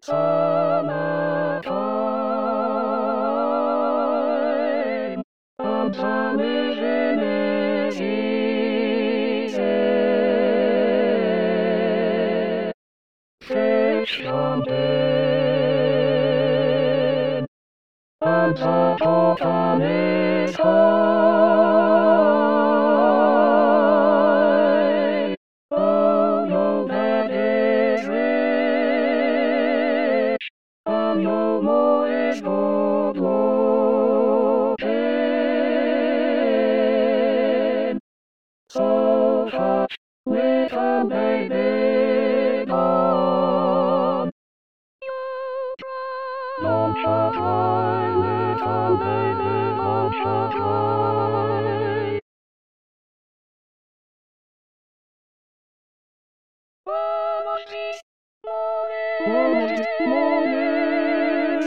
summertime, and television is easy. Fish hunting, and the cotton is high. Oh, your bed is rich, and your more is good looking. So hush, little baby, don't you cry, little baby, don't you cry. Almost this morning,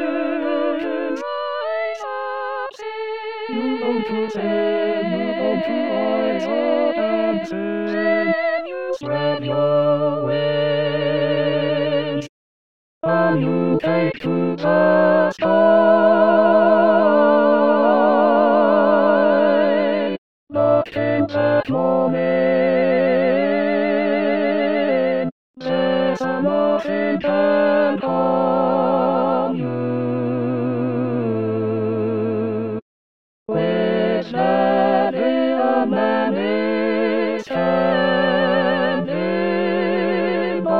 rise up, sing. You go to sing, you go to rise up and sing. You spread your wings, and you take to the sky. But in that morning, there's nothing can harm you. With Daddy, a man is standing by.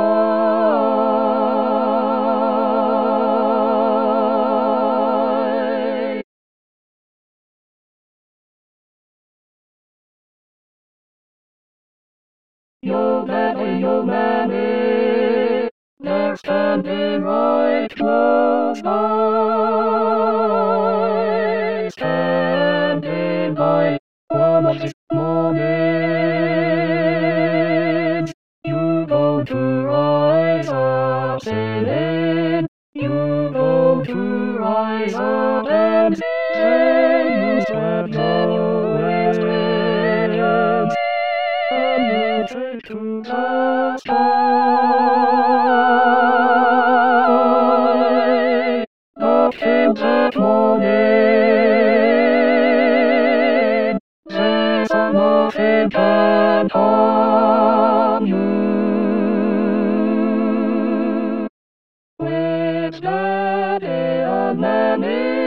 Your daddy, your mammy, they're standing right close by. Standing by, almost this morning. You go to rise up singing. You go to rise up and sing. You spread your wings, and you take to the sky. But in that morning, there's nothing can harm you. With Daddy and Mammy.